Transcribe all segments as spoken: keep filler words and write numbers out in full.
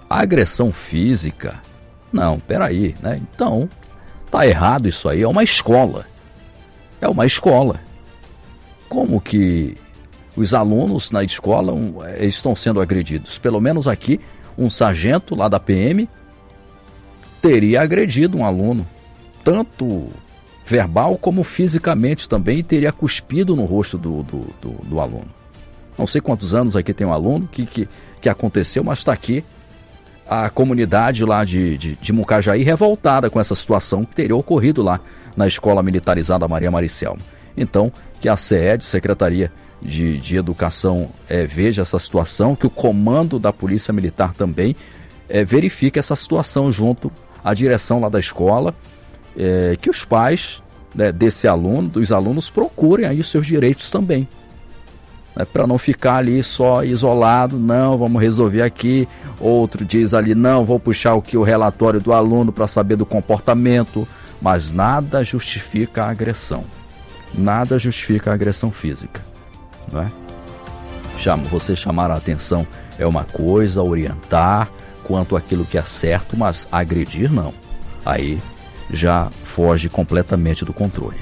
A agressão física, não, peraí, né? Então, tá errado isso aí, é uma escola. É uma escola. Como que os alunos na escola um, estão sendo agredidos? Pelo menos aqui, um sargento lá da P M teria agredido um aluno, tanto verbal como fisicamente também, e teria cuspido no rosto do, do, do, do aluno. Não sei quantos anos aqui tem um aluno que, que, que aconteceu, mas está aqui a comunidade lá de, de, de Mucajaí revoltada com essa situação que teria ocorrido lá na Escola Militarizada Maria Maricelma. Então, que a SEED, Secretaria de, de Educação, é, veja essa situação, que o comando da Polícia Militar também é, verifique essa situação junto à direção lá da escola, é, que os pais, né, desse aluno, dos alunos, procurem aí os seus direitos também. É, para não ficar ali só isolado, não, vamos resolver aqui. Outro diz ali, não, vou puxar o, que, o relatório do aluno para saber do comportamento, mas nada justifica a agressão. Nada justifica a agressão física, não é? Chama, você chamar a atenção é uma coisa, orientar quanto àquilo que é certo, mas agredir não. Aí já foge completamente do controle.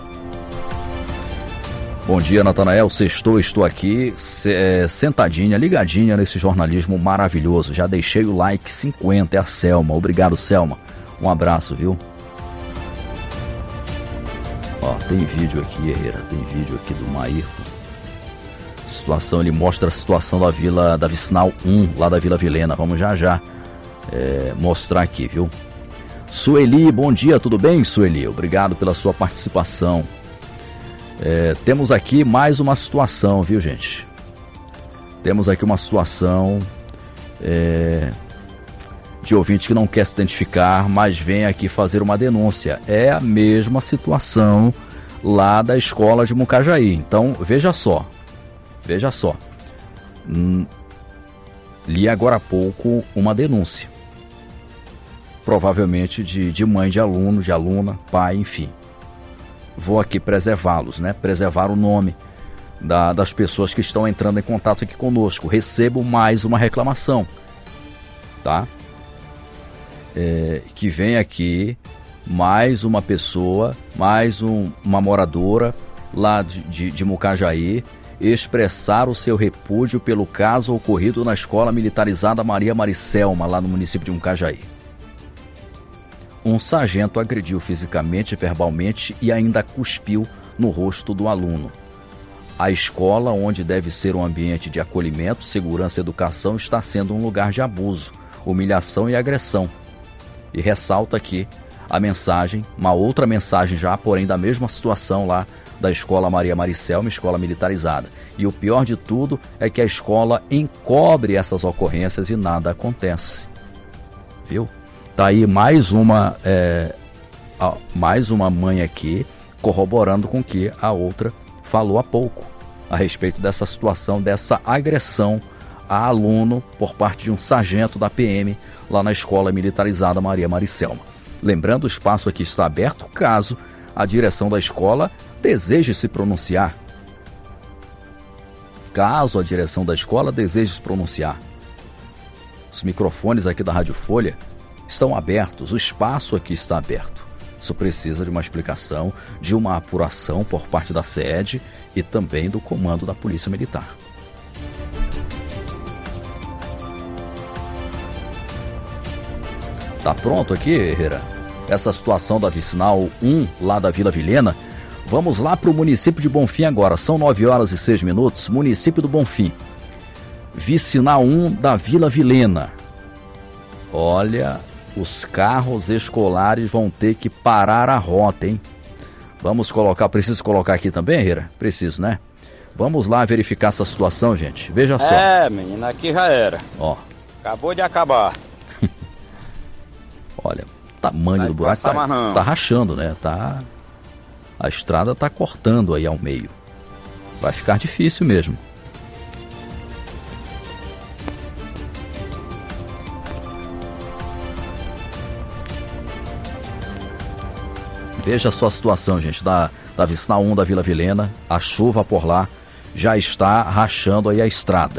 Bom dia, Natanael. Sextou, estou aqui é, sentadinha, ligadinha nesse jornalismo maravilhoso. Já deixei o like cinquenta, é a Selma. Obrigado, Selma. Um abraço, viu? Ó, tem vídeo aqui, Herrera, tem vídeo aqui do Maírton. Situação, ele mostra a situação da Vila, da Vicinal um, lá da Vila Vilhena. Vamos já já é, mostrar aqui, viu? Sueli, bom dia, tudo bem, Sueli? Obrigado pela sua participação. É, temos aqui mais uma situação, viu, gente? Temos aqui uma situação é, de ouvinte que não quer se identificar, mas vem aqui fazer uma denúncia. É a mesma situação lá da escola de Mucajaí. Então, veja só. Veja só. Hum, li agora há pouco uma denúncia. Provavelmente de, de mãe de aluno, de aluna, pai, enfim. Vou aqui preservá-los, né? Preservar o nome da, das pessoas que estão entrando em contato aqui conosco. Recebo mais uma reclamação, tá? É, que vem aqui mais uma pessoa, mais um, uma moradora lá de, de, de Mucajaí, expressar o seu repúdio pelo caso ocorrido na Escola Militarizada Maria Maricelma, lá no município de Mucajaí. Um sargento agrediu fisicamente e verbalmente e ainda cuspiu no rosto do aluno. A escola, onde deve ser um ambiente de acolhimento, segurança e educação, está sendo um lugar de abuso, humilhação e agressão. E ressalta aqui a mensagem, uma outra mensagem já, porém da mesma situação lá da Escola Maria Maricelma, escola militarizada. E o pior de tudo é que a escola encobre essas ocorrências e nada acontece. Viu? Tá aí mais uma, é, mais uma mãe aqui corroborando com o que a outra falou há pouco, a respeito dessa situação, dessa agressão a aluno por parte de um sargento da P M lá na Escola Militarizada Maria Maricelma. Lembrando, o espaço aqui está aberto caso a direção da escola deseje se pronunciar. Caso a direção da escola deseje se pronunciar. Os microfones aqui da Rádio Folha estão abertos, o espaço aqui está aberto. Isso precisa de uma explicação, de uma apuração por parte da SEED e também do comando da Polícia Militar. Tá pronto aqui, Herrera? Essa situação da Vicinal um, lá da Vila Vilhena. Vamos lá para o município de Bonfim agora. São nove horas e seis minutos, município do Bonfim. Vicinal um da Vila Vilhena. Olha, os carros escolares vão ter que parar a rota, hein? Vamos colocar, preciso colocar aqui também, Herrera? Preciso, né? Vamos lá verificar essa situação, gente. Veja só. É, menina, aqui já era. Ó. Acabou de acabar. Olha, o tamanho Vai do buraco tá, tá rachando, né? Tá, a estrada tá cortando aí ao meio. Vai ficar difícil mesmo. Veja só a situação, gente, da, da Vicinal um da Vila Vilhena. A chuva por lá já está rachando aí a estrada.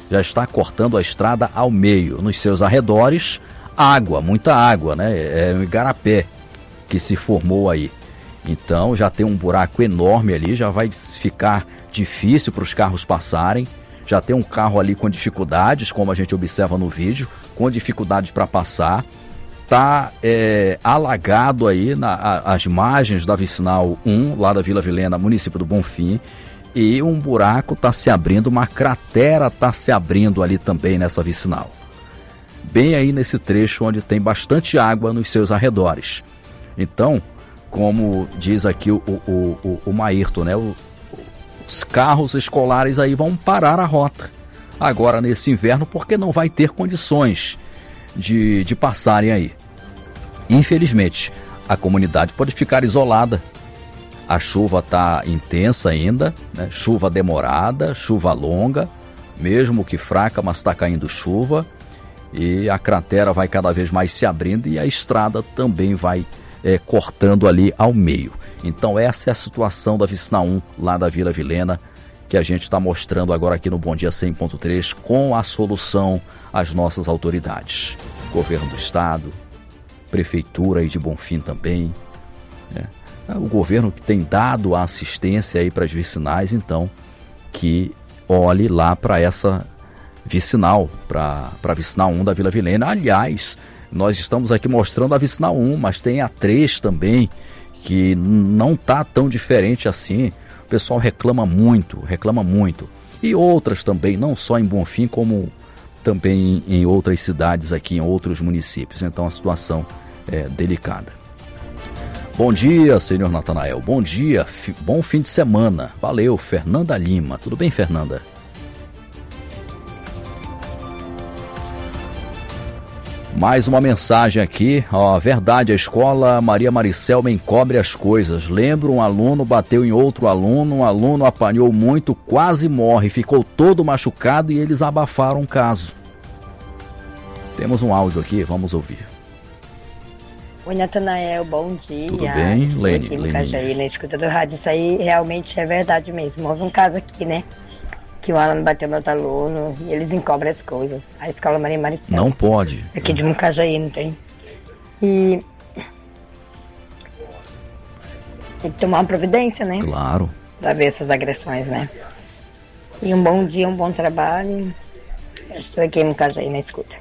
já está cortando a estrada ao meio. Nos seus arredores, água, muita água, né? É um igarapé que se formou aí. Então já tem um buraco enorme ali, já vai ficar difícil para os carros passarem. Já tem um carro ali com dificuldades, como a gente observa no vídeo, com dificuldades para passar. Está é, alagado aí na, a, as margens da Vicinal um, lá da Vila Vilhena, município do Bonfim. E um buraco está se abrindo, uma cratera está se abrindo ali também nessa vicinal. Bem aí nesse trecho onde tem bastante água nos seus arredores. Então, como diz aqui o, o, o, o Maírton, né? O, os carros escolares aí vão parar a rota agora nesse inverno, porque não vai ter condições de, de passarem aí. Infelizmente, a comunidade pode ficar isolada. A chuva está intensa ainda, né? Chuva demorada, chuva longa, mesmo que fraca, mas está caindo chuva. E a cratera vai cada vez mais se abrindo e a estrada também vai é, cortando ali ao meio. Então essa é a situação da Vicinal um, lá da Vila Vilhena, que a gente está mostrando agora aqui no Bom Dia cem ponto três, com a solução às nossas autoridades. Governo do Estado, Prefeitura aí de Bonfim também, né? O governo que tem dado a assistência aí para as vicinais, então, que olhe lá para essa vicinal, para a Vicinal um da Vila Vilhena. Aliás, nós estamos aqui mostrando a Vicinal um, mas tem a três também, que não está tão diferente assim. O pessoal reclama muito, reclama muito. E outras também, não só em Bonfim, como também em outras cidades aqui, em outros municípios. Então a situação é delicada. Bom dia, senhor Natanael. Bom dia, fi, bom fim de semana. Valeu, Fernanda Lima. Tudo bem, Fernanda? Mais uma mensagem aqui. Ó, verdade, a escola Maria Maricelma encobre as coisas. Lembro, um aluno bateu em outro aluno, um aluno apanhou muito, quase morre, ficou todo machucado e eles abafaram o caso. Temos um áudio aqui, vamos ouvir. Oi, Natanael, bom dia. Tudo bem, Lene? Aqui no Cajaí, na escuta do rádio. Isso aí realmente é verdade mesmo. Houve um caso aqui, né? Que um aluno bateu no outro aluno e eles encobrem as coisas. A escola Maria Maricelma. Não pode. Aqui de Mucajaí, não tem? E tem que tomar uma providência, né? Claro. Pra ver essas agressões, né? E um bom dia, um bom trabalho. Eu estou aqui em Mucajaí, na escuta.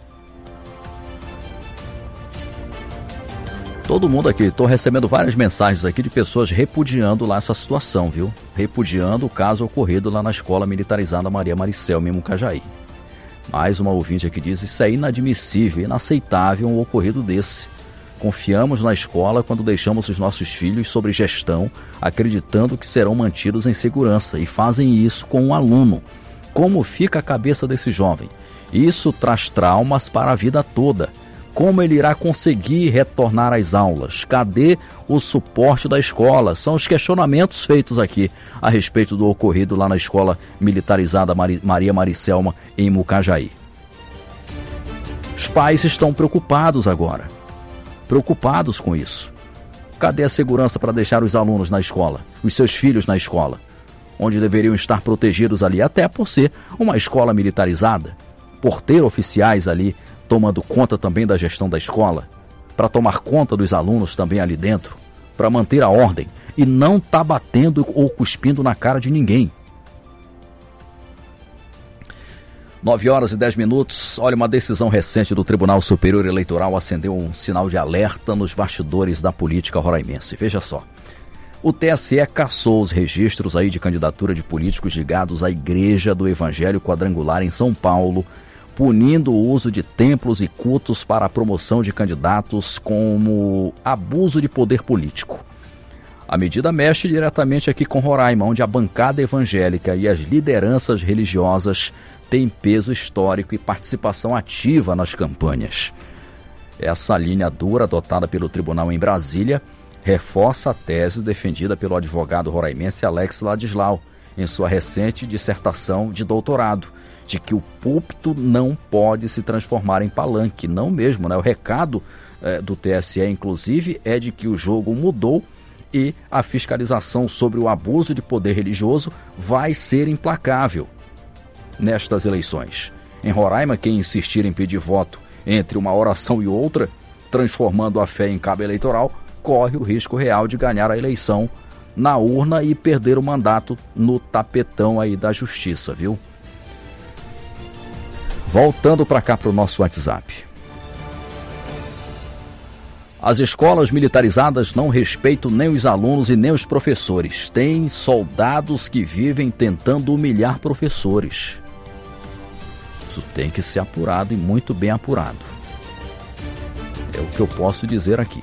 Todo mundo aqui, estou recebendo várias mensagens aqui de pessoas repudiando lá essa situação, viu? Repudiando o caso ocorrido lá na Escola Militarizada Maria Maricelma, em Mucajaí. Mais uma ouvinte aqui diz, isso é inadmissível, inaceitável um ocorrido desse. Confiamos na escola quando deixamos os nossos filhos sob gestão, acreditando que serão mantidos em segurança, e fazem isso com um aluno. Como fica a cabeça desse jovem? Isso traz traumas para a vida toda. Como ele irá conseguir retornar às aulas? Cadê o suporte da escola? São os questionamentos feitos aqui a respeito do ocorrido lá na Escola Militarizada Maria Maricelma, em Mucajaí. Os pais estão preocupados agora, preocupados com isso. Cadê a segurança para deixar os alunos na escola, os seus filhos na escola, onde deveriam estar protegidos ali, até por ser uma escola militarizada, por ter oficiais ali tomando conta também da gestão da escola, para tomar conta dos alunos também ali dentro, para manter a ordem e não tá batendo ou cuspindo na cara de ninguém. nove horas e dez minutos, olha, uma decisão recente do Tribunal Superior Eleitoral acendeu um sinal de alerta nos bastidores da política roraimense. Veja só, o T S E cassou os registros aí de candidatura de políticos ligados à Igreja do Evangelho Quadrangular em São Paulo, punindo o uso de templos e cultos para a promoção de candidatos como abuso de poder político. A medida mexe diretamente aqui com Roraima, onde a bancada evangélica e as lideranças religiosas têm peso histórico e participação ativa nas campanhas. Essa linha dura adotada pelo tribunal em Brasília reforça a tese defendida pelo advogado roraimense Alex Ladislau em sua recente dissertação de doutorado, de que o púlpito não pode se transformar em palanque, não mesmo, né? O recado é, do T S E, inclusive, é de que o jogo mudou e a fiscalização sobre o abuso de poder religioso vai ser implacável. nestas eleições. Em Roraima, quem insistir em pedir voto entre uma oração e outra, transformando a fé em cabo eleitoral, corre o risco real de ganhar a eleição na urna e perder o mandato no tapetão aí da justiça, viu? Voltando para cá para o nosso WhatsApp. As escolas militarizadas não respeitam nem os alunos e nem os professores. Tem soldados que vivem tentando humilhar professores. Isso tem que ser apurado e muito bem apurado. É o que eu posso dizer aqui.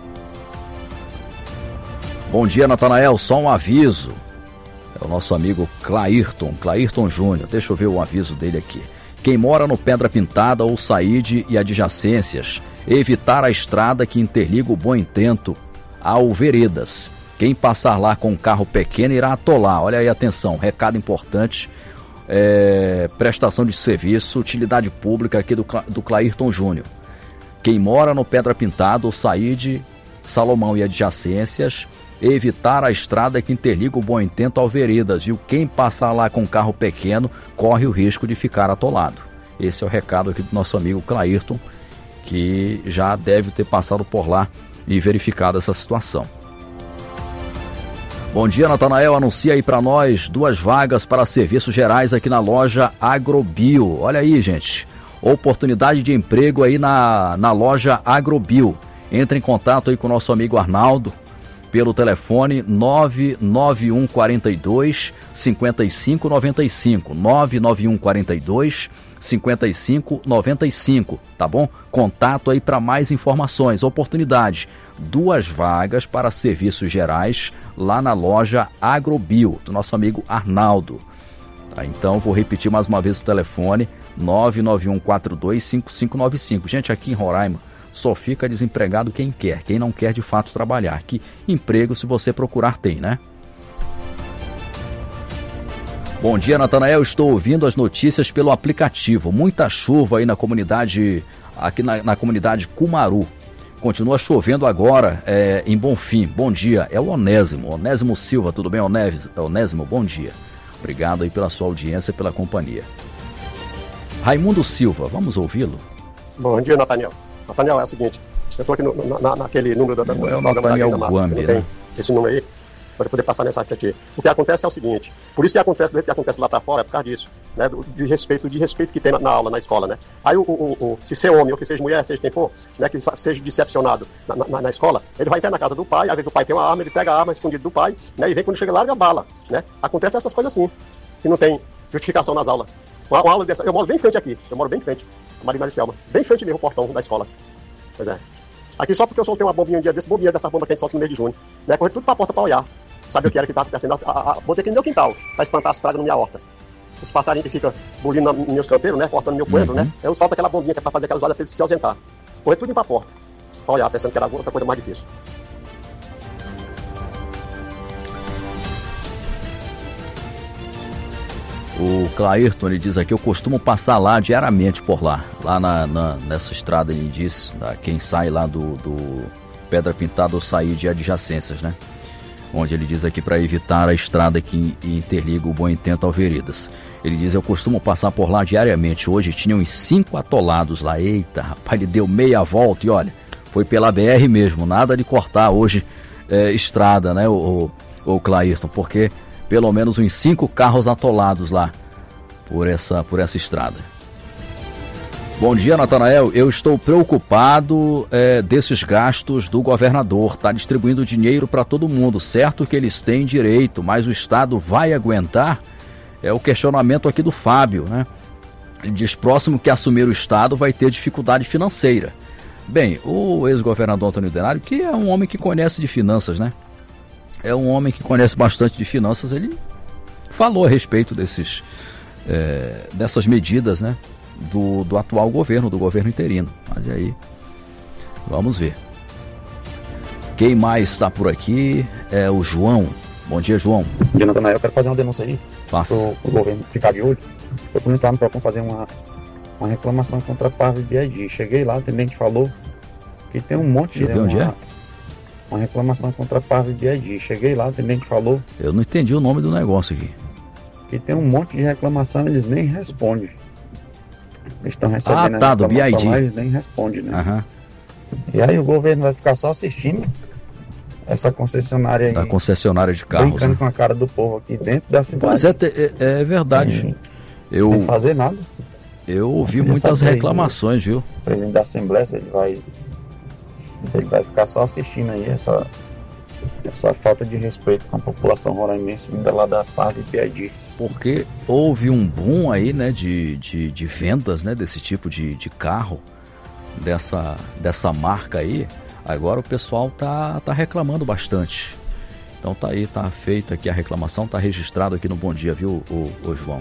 Bom dia, Natanael. Só um aviso. É o nosso amigo Clairton, Clairton Júnior. Deixa eu ver o aviso dele aqui. Quem mora no Pedra Pintada ou Saíde e adjacências, evitar a estrada que interliga o Bom Intento ao Veredas. Quem passar lá com um carro pequeno irá atolar. Olha aí, atenção, recado importante. É, prestação de serviço, utilidade pública aqui do, do Clairton Júnior. Quem mora no Pedra Pintada ou Saíde, Salomão e adjacências, evitar a estrada que interliga o Bom Intento ao Veredas, viu? Quem passar lá com um carro pequeno corre o risco de ficar atolado. Esse é o recado aqui do nosso amigo Clairton, que já deve ter passado por lá e verificado essa situação. Bom dia, Natanael. Anuncia aí para nós duas vagas para serviços gerais aqui na loja Agrobio. Olha aí, gente. Oportunidade de emprego aí na, na loja Agrobio. Entre em contato aí com o nosso amigo Arnaldo pelo telefone nove nove um quatro dois, cinco cinco nove cinco, nove nove um quatro dois, cinco cinco nove cinco, tá bom? Contato aí para mais informações. Oportunidade, duas vagas para serviços gerais lá na loja Agrobio, do nosso amigo Arnaldo. Tá, então vou repetir mais uma vez o telefone, nove nove um quatro dois, cinco cinco nove cinco. Gente, aqui em Roraima só fica desempregado quem quer, quem não quer de fato trabalhar. Que emprego, se você procurar, tem, né? Bom dia, Natanael. Estou ouvindo as notícias pelo aplicativo. Muita chuva aí na comunidade, aqui na, na comunidade Cumaru. Continua chovendo agora é, em Bonfim. Bom dia. É o Onésimo. Onésimo Silva, tudo bem, Onésimo? Bom dia. Obrigado aí pela sua audiência e pela companhia. Raimundo Silva, vamos ouvi-lo? Bom dia, Natanael. Natanael, é o seguinte, eu estou aqui no, na, naquele número da, da, é o Natanael Guambi, né? Esse número aí, para poder passar mensagem para ti. O que acontece é o seguinte, por isso que acontece, o que acontece lá para fora é por causa disso, né? De respeito, de respeito que tem na, na aula, na escola, né? Aí, o, o, o, se ser homem ou que seja mulher, seja quem for, né? Que seja decepcionado na, na, na escola, ele vai até na casa do pai, às vezes o pai tem uma arma, ele pega a arma escondida do pai, né? E vem quando chega, larga a bala, né? Acontece essas coisas assim, que não tem justificação nas aulas. Uma, uma aula dessa, eu moro bem em frente aqui, eu moro bem em frente, Maria Maricelma, bem em frente mesmo o portão da escola. Pois é. Aqui só porque eu soltei uma bombinha um dia desse, bombinha dessa bomba que a gente solta no mês de junho, né? Corri tudo pra porta pra olhar. Sabe o que era que tava acontecendo? A, a, a, botei aqui no meu quintal, pra espantar as pragas na minha horta. Os passarinhos que ficam bolindo nos meus campeiros, né? Cortando meu coentro, uhum. né? Eu solto aquela bombinha que é pra fazer aquelas horas pra eles se ausentar. Corri tudo pra porta. Pra olhar, pensando que era outra coisa mais difícil. O Clairton, ele diz aqui, eu costumo passar lá diariamente por lá, lá na, na, nessa estrada, ele diz, da, quem sai lá do, do Pedra Pintada ou sair de adjacências, né? Onde ele diz aqui para evitar a estrada que interliga o Bom Intento ao Veredas. Ele diz, eu costumo passar por lá diariamente, hoje tinham uns cinco atolados lá, eita, rapaz, ele deu meia volta e olha, foi pela B R mesmo, nada de cortar hoje é, estrada, né, o, o, o Clairton, porque pelo menos uns cinco carros atolados lá por essa, por essa estrada. Bom dia, Natanael. Eu estou preocupado é, desses gastos do governador. Está distribuindo dinheiro para todo mundo. Certo que eles têm direito, mas o Estado vai aguentar? É o questionamento aqui do Fábio, né? Ele diz, próximo que assumir o Estado vai ter dificuldade financeira. Bem, o ex-governador Antônio Denário, que é um homem que conhece de finanças, né? É um homem que conhece bastante de finanças, ele falou a respeito desses, é, dessas medidas, né, do, do atual governo, do governo interino. Mas aí, vamos ver. Quem mais está por aqui é o João. Bom dia, João. Bom dia, Natanael. Eu quero fazer uma denúncia aí. Faça. Para o governo ficar de olho. Eu fui entrar no PROCON fazer uma, uma reclamação contra a Parve B I D. Cheguei lá, o atendente falou que tem um monte de... Deixa eu ver onde é. Uma reclamação contra a Parve B I D. Cheguei lá, o atendente falou... Eu não entendi o nome do negócio aqui. que tem um monte de reclamação, eles nem respondem. Eles estão recebendo ah, tá, a do B I D. mas eles nem respondem, né? Uhum. E aí o governo vai ficar só assistindo essa concessionária aí. Da concessionária de carros. Brincando, né, com a cara do povo aqui dentro da cidade. Pois é, é, é verdade. Sem, eu, sem fazer nada. Eu ouvi muitas reclamações, viu? O presidente da Assembleia, ele vai, ele vai ficar só assistindo aí essa, essa falta de respeito com a população roraimense vinda lá da parte de B I D. Porque houve um boom aí, né, de, de, de vendas, né, desse tipo de, de carro, dessa, dessa marca aí. Agora o pessoal tá, tá reclamando bastante. Então tá aí, tá feita aqui a reclamação, tá registrado aqui no Bom Dia, viu, o, o João?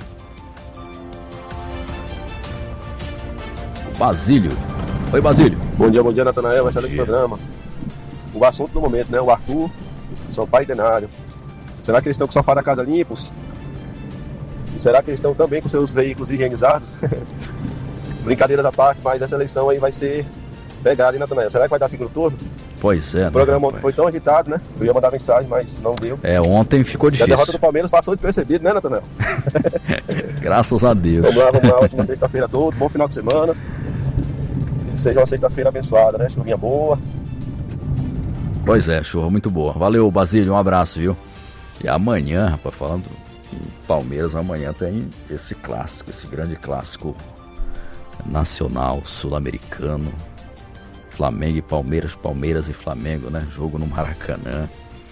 Basílio. Oi, Basílio. Bom dia, bom dia, Natanael, excelente programa. O assunto do momento, né, o Arthur, seu pai Denário. Será que eles estão com o sofá da casa limpos? E será que eles estão também com seus veículos higienizados? Brincadeiras à parte, mas essa eleição aí vai ser pegada, hein, Natanael? Será que vai dar segundo turno? Pois é, né? O programa ontem foi tão agitado, né? Eu ia mandar mensagem, mas não deu. É, ontem ficou difícil. E a derrota do Palmeiras passou despercebido, né, Natanael? Graças a Deus. Vamos lá, vamos lá. Ótima sexta-feira a todos. Bom final de semana. Que seja uma sexta-feira abençoada, né? Chuvinha boa. Pois é, chuva muito boa. Valeu, Basílio. Um abraço, viu? E amanhã, rapaz, falando em Palmeiras, amanhã tem esse clássico, esse grande clássico nacional, sul-americano. Flamengo e Palmeiras, Palmeiras e Flamengo, né? Jogo no Maracanã.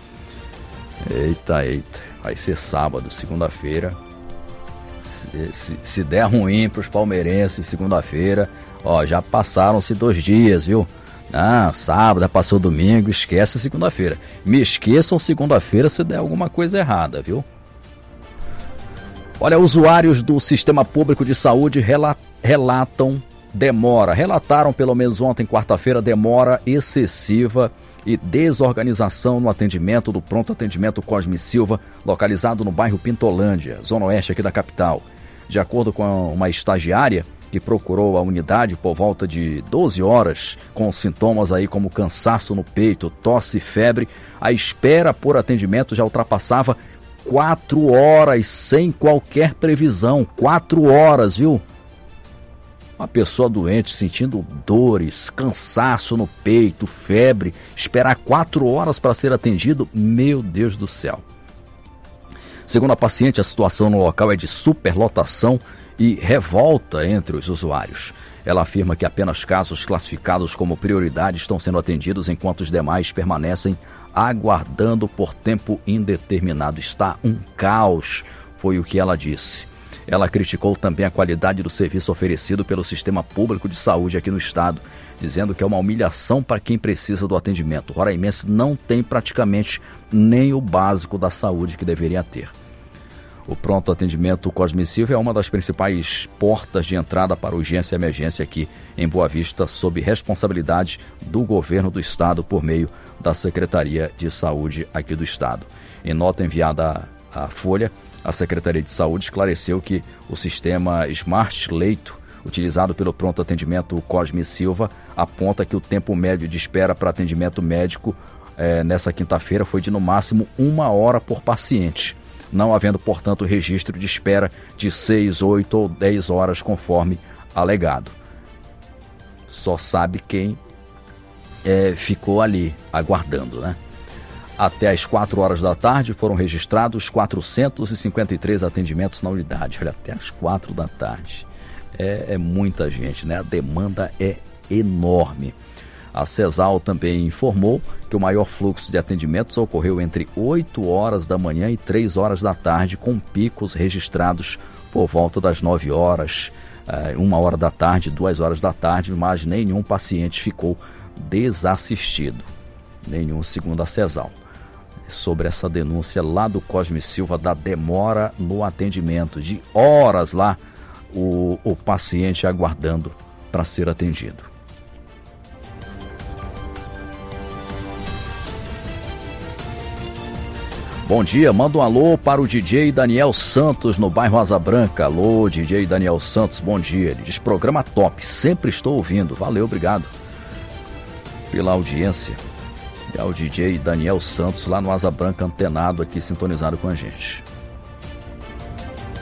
Eita, eita. Vai ser sábado, segunda-feira. Se, se, se der ruim pros palmeirenses, segunda-feira, ó, já passaram-se dois dias, viu? Ah, sábado, já passou domingo, esquece segunda-feira. Me esqueçam segunda-feira se der alguma coisa errada, viu? Olha, usuários do Sistema Público de Saúde relatam demora, relataram pelo menos ontem, quarta-feira, demora excessiva e desorganização no atendimento do Pronto Atendimento Cosme Silva, localizado no bairro Pintolândia, zona oeste aqui da capital. De acordo com uma estagiária que procurou a unidade por volta de doze horas, com sintomas aí como cansaço no peito, tosse e febre, a espera por atendimento já ultrapassava quatro horas sem qualquer previsão. Quatro horas, viu? Uma pessoa doente, sentindo dores, cansaço no peito, febre, esperar quatro horas para ser atendido, meu Deus do céu. Segundo a paciente, a situação no local é de superlotação e revolta entre os usuários. Ela afirma que apenas casos classificados como prioridade estão sendo atendidos, enquanto os demais permanecem aguardando por tempo indeterminado. Está um caos, foi o que ela disse. Ela criticou também a qualidade do serviço oferecido pelo Sistema Público de Saúde aqui no estado, dizendo que é uma humilhação para quem precisa do atendimento. O roraimense não tem praticamente nem o básico da saúde que deveria ter. O Pronto Atendimento Cosme Silva é uma das principais portas de entrada para urgência e emergência aqui em Boa Vista, sob responsabilidade do governo do estado por meio da Secretaria de Saúde aqui do estado. Em nota enviada à Folha, a Secretaria de Saúde esclareceu que o sistema Smart Leito, utilizado pelo Pronto Atendimento Cosme Silva, aponta que o tempo médio de espera para atendimento médico eh, nessa quinta-feira foi de no máximo uma hora por paciente, não havendo, portanto, registro de espera de seis, oito ou dez horas conforme alegado. Só sabe quem eh, ficou ali aguardando, né? Até às quatro horas da tarde foram registrados quatrocentos e cinquenta e três atendimentos na unidade. Olha, até às quatro da tarde. É, é muita gente, né? A demanda é enorme. A CESAL também informou que o maior fluxo de atendimentos ocorreu entre oito horas da manhã e três horas da tarde, com picos registrados por volta das nove horas, uma hora da tarde, duas horas da tarde, mas nenhum paciente ficou desassistido. Nenhum, segundo a CESAL. Sobre essa denúncia lá do Cosme Silva da demora no atendimento, de horas lá o, o paciente aguardando para ser atendido. Bom dia, manda um alô para o D J Daniel Santos no bairro Asa Branca. Alô, D J Daniel Santos, bom dia. Ele diz, programa top, sempre estou ouvindo. Valeu, obrigado pela audiência. E ao D J Daniel Santos lá no Asa Branca, antenado aqui, sintonizado com a gente.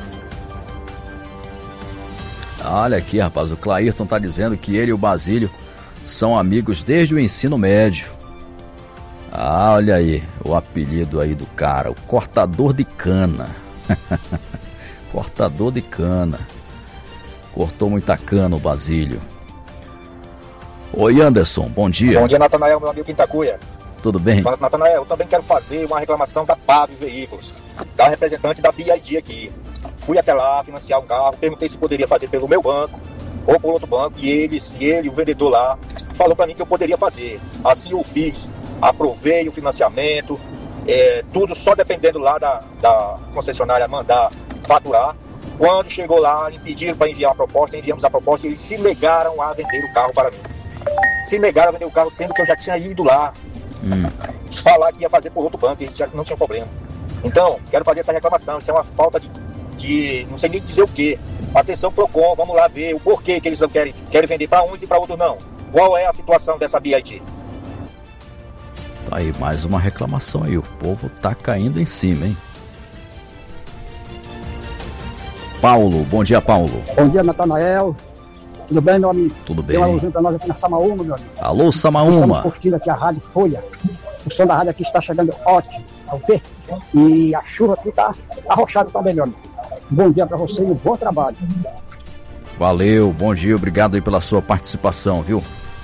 Olha aqui, rapaz, o Clairton tá dizendo que ele e o Basílio são amigos desde o ensino médio. Ah, olha aí, o apelido aí do cara, o cortador de cana. Cortador de cana. Cortou muita cana o Basílio. Oi, Anderson, bom dia. Bom dia, Natanael, meu amigo Quintacuia. Tudo bem? Natanael, eu também quero fazer uma reclamação da P A V Veículos, da representante da B I D aqui. Fui até lá financiar um carro, perguntei se poderia fazer pelo meu banco ou por outro banco, e eles, e ele, o vendedor lá, falou para mim que eu poderia fazer. Assim eu fiz, aprovei o financiamento, é, tudo só dependendo lá da, da concessionária mandar faturar. Quando chegou lá, me pediram para enviar a proposta, enviamos a proposta e eles se negaram a vender o carro para mim. Se negaram a vender o carro, sendo que eu já tinha ido lá hum. falar que ia fazer por outro banco, eles já não tinham problema. Então, quero fazer essa reclamação, isso é uma falta de, de não sei nem dizer o quê. Atenção Procon, vamos lá ver o porquê que eles não querem, querem vender para uns e para outros não. Qual é a situação dessa B I D? Tá aí, mais uma reclamação aí, o povo tá caindo em cima, hein? Paulo, bom dia, Paulo. Bom dia, Natanael. Tudo bem, meu amigo? Tudo bem. Tem uma luzinha pra nós aqui na Samaúma, meu amigo. Alô, Samaúma. Estamos curtindo aqui a Rádio Folha. O som da rádio aqui está chegando ótimo, ok? E a chuva aqui tá arrochada também, meu amigo. Bom dia pra você e um bom trabalho. Valeu, bom dia, obrigado aí pela sua participação, viu?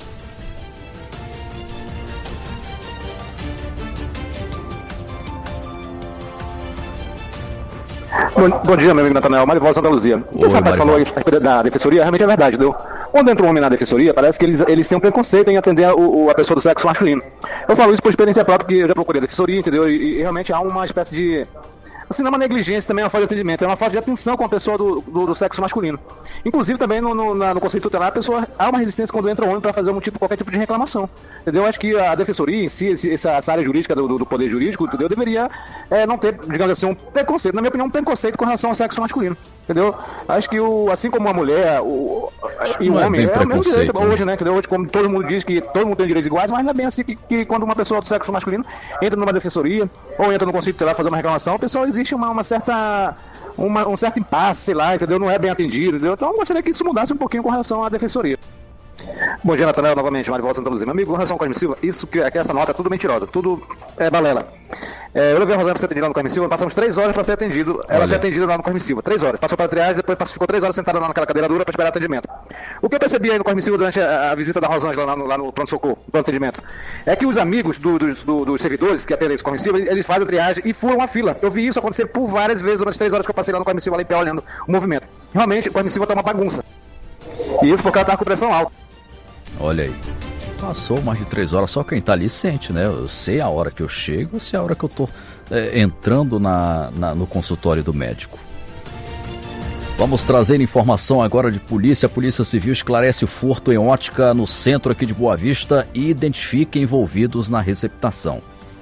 Bom, bom dia, meu amigo Natanael, Marivaldo Santa Luzia. O que esse rapaz falou aí da defensoria realmente é verdade, entendeu? Quando entra um homem na defensoria, parece que eles, eles têm um preconceito em atender a, o, a pessoa do sexo masculino. Eu falo isso por experiência própria, porque eu já procurei a defensoria, entendeu? E, e realmente há uma espécie de... Assim, não é uma negligência, também é uma falta de atendimento, é uma falta de atenção com a pessoa do, do, do sexo masculino. Inclusive, também no, no, na, no conceito tutelar, a pessoa há uma resistência quando entra um homem para fazer um tipo, qualquer tipo de reclamação. Entendeu? Eu acho que a defensoria em si, essa, essa área jurídica do, do poder jurídico, entendeu? Deveria é, não ter, digamos assim, um preconceito, na minha opinião, um preconceito com relação ao sexo masculino. Entendeu? Acho que o, assim como a mulher o, e o homem, é, é o mesmo direito hoje, né? Entendeu? Hoje, como todo mundo diz que todo mundo tem direitos iguais, mas não é bem assim que, que quando uma pessoa do sexo masculino entra numa defensoria ou entra no conceito tutelar fazer uma reclamação, a pessoa existe uma, uma certa uma, um certo impasse, sei lá, entendeu? Não é bem atendido, entendeu? Então eu gostaria que isso mudasse um pouquinho com relação à defensoria. Bom dia, Natanael, novamente, Marivaldo Santa Luzia. Meu amigo, com relação ao Cosme Silva, isso que, que essa nota é tudo mentirosa, tudo é balela. É, eu levei a Rosana para ser atendida lá no Cosme Silva, passamos três horas para ser atendido, ela Olha. ser atendida lá no Cosme Silva, três horas. Passou para a triagem, depois ficou três horas sentada lá naquela cadeira dura para esperar atendimento. O que eu percebi aí no Cosme Silva durante a, a visita da Rosângela lá no, lá no pronto-socorro, no atendimento, é que os amigos do, do, do, dos servidores que atendem esse Cosme Silva, eles fazem a triagem e furam a fila. Eu vi isso acontecer por várias vezes durante as três horas que eu passei lá no Cosme Silva, lá em pé, olhando o movimento. Realmente, o Cosme Silva tá uma bagunça. E isso porque ela tava com pressão alta. Olha aí, passou mais de três horas, só quem tá ali sente, né? Eu sei a hora que eu chego, eu sei a hora que eu tô é, entrando na, na, no consultório do médico. Vamos trazer informação agora de polícia. A Polícia Civil esclarece o furto em ótica no centro aqui de Boa Vista e identifica envolvidos na receptação.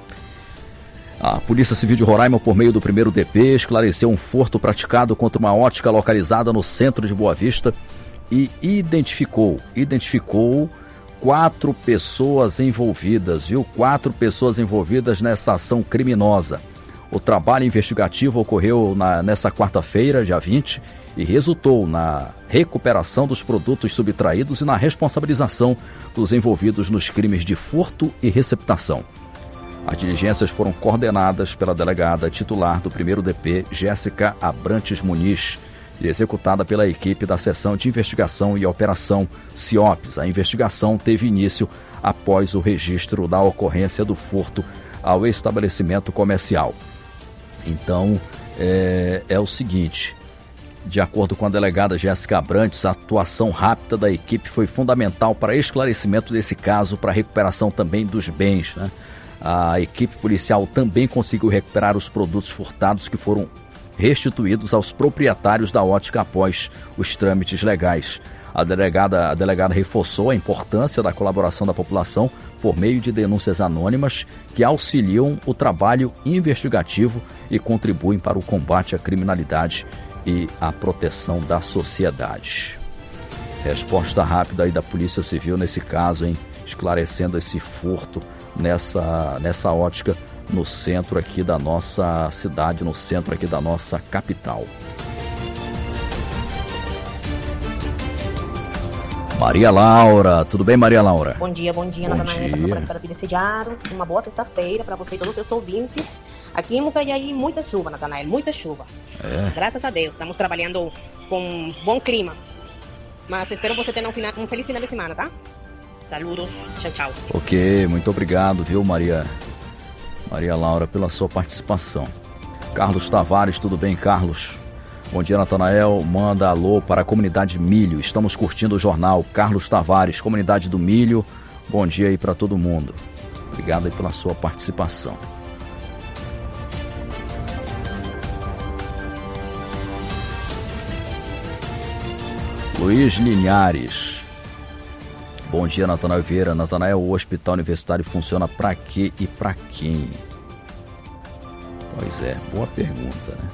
A Polícia Civil de Roraima, por meio do primeiro D P, esclareceu um furto praticado contra uma ótica localizada no centro de Boa Vista e identificou, identificou quatro pessoas envolvidas, viu? Quatro pessoas envolvidas nessa ação criminosa. O trabalho investigativo ocorreu na, nessa quarta-feira, dia vinte, e resultou na recuperação dos produtos subtraídos e na responsabilização dos envolvidos nos crimes de furto e receptação. As diligências foram coordenadas pela delegada titular do primeiro D P, Jéssica Abrantes Muniz, e executada pela equipe da Seção de Investigação e Operação CIOPS. A investigação teve início após o registro da ocorrência do furto ao estabelecimento comercial. Então, é, é o seguinte, de acordo com a delegada Jéssica Abrantes, a atuação rápida da equipe foi fundamental para esclarecimento desse caso, para a recuperação também dos bens, né? A equipe policial também conseguiu recuperar os produtos furtados que foram restituídos aos proprietários da ótica após os trâmites legais. A delegada, a delegada reforçou a importância da colaboração da população por meio de denúncias anônimas que auxiliam o trabalho investigativo e contribuem para o combate à criminalidade e a proteção da sociedade. Resposta rápida aí da Polícia Civil nesse caso, hein? Esclarecendo esse furto nessa, nessa ótica no centro aqui da nossa cidade, no centro aqui da nossa capital. Maria Laura, tudo bem, Maria Laura? Bom dia, bom dia, Natanael, para te desejar uma boa sexta-feira para você e todos os seus ouvintes. Aqui em Mucajaí, muita chuva, Natanael, muita chuva. É. Graças a Deus, estamos trabalhando com bom clima. Mas espero você ter um, final, um feliz final de semana, tá? Saludos, tchau, tchau. Ok, muito obrigado, viu, Maria, Maria Laura, pela sua participação. Carlos Tavares, tudo bem, Carlos? Bom dia, Natanael. Manda alô para a comunidade Milho. Estamos curtindo o jornal. Carlos Tavares, comunidade do Milho. Bom dia aí para todo mundo. Obrigado aí pela sua participação. Luiz Linhares. Bom dia, Natanael Vieira. Natanael, o hospital universitário funciona para quê e para quem? Pois é, boa pergunta, né?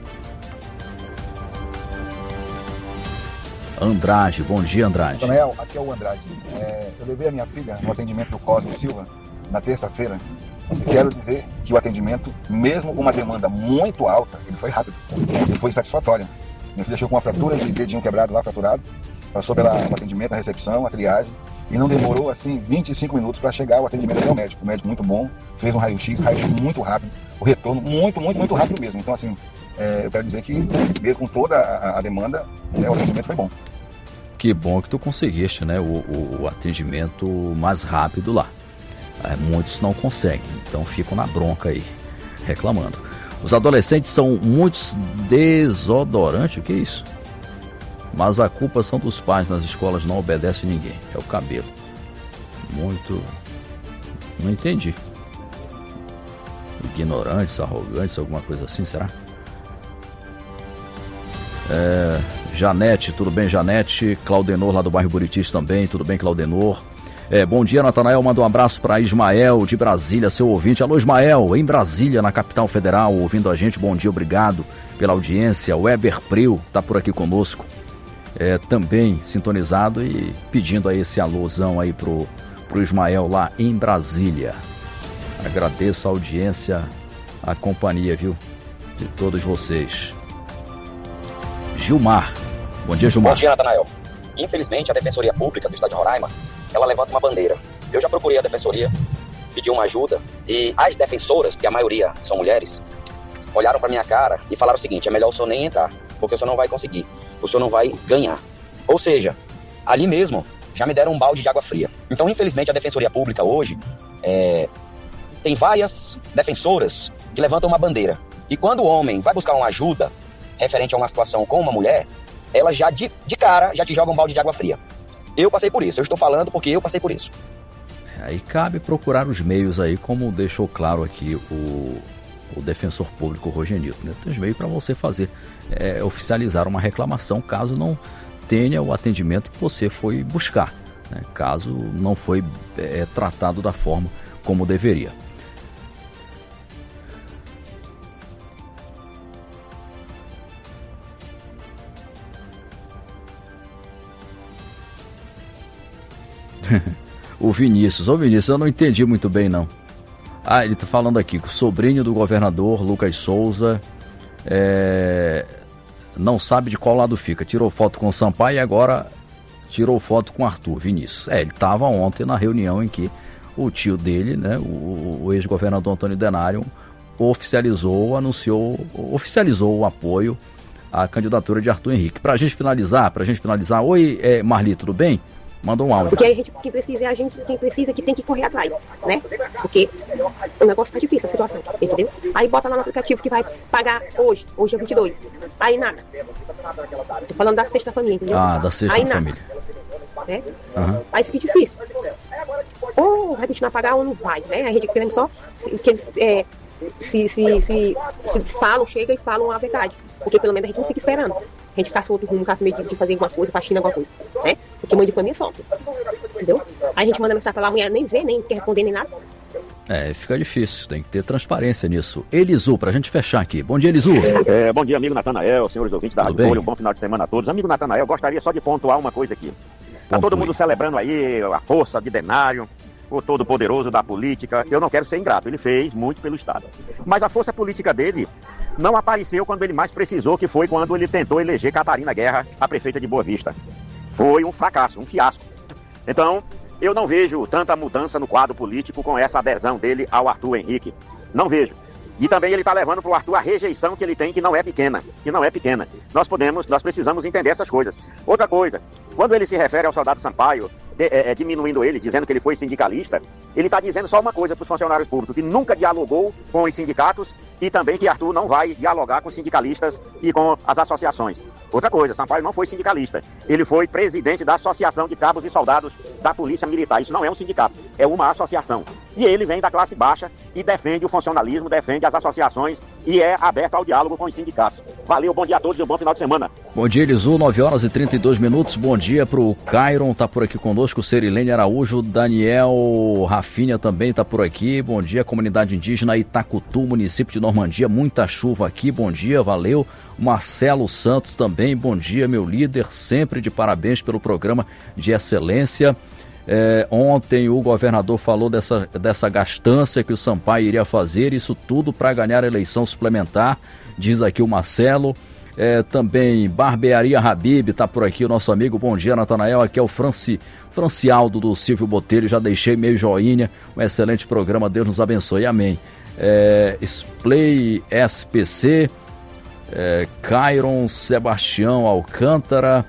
Andrade, bom dia, Andrade. Natanael, aqui é o Andrade. É, eu levei a minha filha no atendimento do Cosmo Silva na terça-feira e quero dizer que o atendimento, mesmo com uma demanda muito alta, ele foi rápido, ele foi satisfatório. Minha filha chegou com uma fratura de dedinho quebrado lá, fraturado, passou pelo atendimento, a recepção, a triagem, e não demorou assim vinte e cinco minutos para chegar o atendimento até o médico. O médico muito bom, fez um raio-x, raio-x muito rápido, o retorno muito, muito, muito rápido mesmo. Então assim, é, eu quero dizer que mesmo com toda a, a demanda, né, o atendimento foi bom. Que bom que tu conseguiste, né, o, o, o atendimento mais rápido lá. É, muitos não conseguem, então ficam na bronca aí, reclamando. Os adolescentes são muitos desodorantes, o que é isso? Mas a culpa são dos pais nas escolas, não obedece ninguém, é o cabelo. Muito... não entendi. Ignorantes, arrogantes, alguma coisa assim, será? É... Janete, tudo bem, Janete? Claudenor, lá do bairro Buritis também, tudo bem, Claudenor? É, bom dia, Natanael, manda um abraço para Ismael, de Brasília, seu ouvinte. Alô, Ismael, em Brasília, na capital federal, ouvindo a gente, bom dia, obrigado pela audiência. O Weber Pril tá por aqui conosco, é, também sintonizado e pedindo aí esse alôzão aí pro, pro Ismael lá em Brasília. Agradeço a audiência, a companhia, viu, de todos vocês. Gilmar. Bom dia, Gilmar. Bom dia, Natanael. Infelizmente, a Defensoria Pública do Estado de Roraima, ela levanta uma bandeira. Eu já procurei a Defensoria, pedi uma ajuda, e as defensoras, que a maioria são mulheres, olharam para minha cara e falaram o seguinte: é melhor o senhor nem entrar, porque o senhor não vai conseguir, o senhor não vai ganhar. Ou seja, ali mesmo, já me deram um balde de água fria. Então, infelizmente, a Defensoria Pública hoje é, tem várias defensoras que levantam uma bandeira. E quando o homem vai buscar uma ajuda referente a uma situação com uma mulher, ela já de, de cara já te joga um balde de água fria. Eu passei por isso, eu estou falando porque eu passei por isso. Aí cabe procurar os meios aí, como deixou claro aqui o, o defensor público Rogenilton, né? Tem os meios para você fazer, é, oficializar uma reclamação caso não tenha o atendimento que você foi buscar, né? Caso não foi é, tratado da forma como deveria. O Vinícius, ô Vinícius, eu não entendi muito bem não. Ah, ele tá falando aqui que o sobrinho do governador Lucas Souza é, não sabe de qual lado fica. Tirou foto com o Sampaio e agora tirou foto com o Arthur. Vinícius, é, ele estava ontem na reunião em que o tio dele, né, o, o ex-governador Antônio Denário, oficializou, anunciou, oficializou o apoio à candidatura de Arthur Henrique. Pra gente finalizar, pra gente finalizar, oi é, Marli, tudo bem? Manda um áudio. Porque aí a gente, quem precisa é a gente, quem precisa que tem que correr atrás, né? Porque o negócio tá difícil, a situação, entendeu? Aí bota lá no aplicativo que vai pagar hoje, hoje é vinte e dois. Aí nada. Tô falando da sexta família, entendeu? Ah, da sexta aí, família. Nada, né? Uhum. Aí fica difícil. Ou vai continuar a pagar ou não vai, né? A gente querendo só que eles é, se, se, se, se falam, chegam e falam a verdade. Porque pelo menos a gente não fica esperando. A gente caça outro rumo, caça meio de fazer alguma coisa, faxina alguma coisa, né? Porque mãe de família sofre, entendeu? Aí a gente manda mensagem pra lá, a mulher nem vê, nem quer responder, nem nada. É, fica difícil, tem que ter transparência nisso. Elisu, pra gente fechar aqui. Bom dia, Elisu. É, bom dia, amigo Natanael, senhores ouvintes da Rádio Folha, um bom final de semana a todos. Amigo Natanael, gostaria só de pontuar uma coisa aqui. Tá Conclui. Todo mundo celebrando aí a força de Denário, o todo-poderoso da política. Eu não quero ser ingrato, ele fez muito pelo Estado. Mas a força política dele não apareceu quando ele mais precisou, que foi quando ele tentou eleger Catarina Guerra, a prefeita de Boa Vista. foi um fracasso, um fiasco. Então, eu não vejo tanta mudança no quadro político com essa adesão dele ao Arthur Henrique. Não vejo. E também ele está levando para o Arthur a rejeição que ele tem, que não é pequena, que não é pequena. Nós podemos, nós precisamos entender essas coisas. Outra coisa, quando ele se refere ao soldado Sampaio, de, é, é, diminuindo ele, dizendo que ele foi sindicalista, ele está dizendo só uma coisa para os funcionários públicos, que nunca dialogou com os sindicatos e também que Arthur não vai dialogar com os sindicalistas e com as associações. Outra coisa, Sampaio não foi sindicalista, ele foi presidente da Associação de Cabos e Soldados da Polícia Militar. Isso não é um sindicato, é uma associação. E ele vem da classe baixa e defende o funcionalismo, defende as associações e é aberto ao diálogo com os sindicatos. Valeu, bom dia a todos e um bom final de semana. Bom dia, Elisu, nove horas e trinta e dois minutos. Bom dia pro Cairon, tá por aqui conosco, Cerilene Araújo, Daniel Rafinha também tá por aqui. Bom dia, comunidade indígena Itacutu, município de Normandia, muita chuva aqui, bom dia, valeu. Marcelo Santos também, bom dia, meu líder, sempre de parabéns pelo programa de excelência. É, ontem o governador falou dessa, dessa gastança que o Sampaio iria fazer, isso tudo para ganhar a eleição suplementar, diz aqui o Marcelo. É, também Barbearia Habib, tá por aqui o nosso amigo, bom dia, Natanael, aqui é o Franci, Francialdo do Silvio Botelho, já deixei meio joinha, um excelente programa, Deus nos abençoe, amém. É, Splay S P C, é, Cairon Sebastião Alcântara,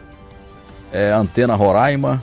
é, Antena Roraima,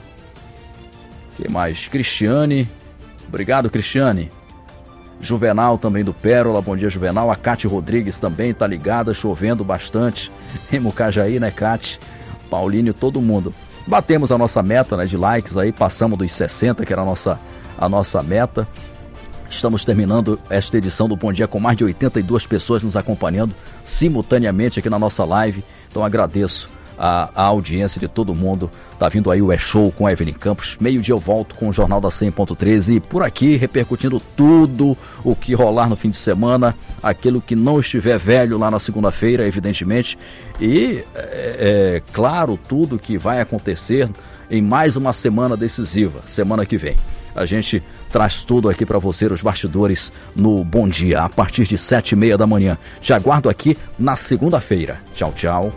que mais? Cristiane, obrigado Cristiane. Juvenal também do Pérola, bom dia Juvenal. A Cate Rodrigues também tá ligada, chovendo bastante em Mucajaí, né Cate? Paulinho, todo mundo. Batemos a nossa meta, né, de likes aí, passamos dos sessenta, que era a nossa, a nossa meta. Estamos terminando esta edição do Bom Dia com mais de oitenta e duas pessoas nos acompanhando simultaneamente aqui na nossa live. Então agradeço a, a audiência de todo mundo. Tá vindo aí o E-Show com a Evelyn Campos. Meio-dia eu volto com o Jornal da cem ponto treze e por aqui repercutindo tudo o que rolar no fim de semana, aquilo que não estiver velho lá na segunda-feira, evidentemente. E, é, é claro, tudo que vai acontecer em mais uma semana decisiva, semana que vem. A gente traz tudo aqui para você, os bastidores, no Bom Dia, a partir de sete e meia da manhã. Te aguardo aqui na segunda-feira. Tchau, tchau.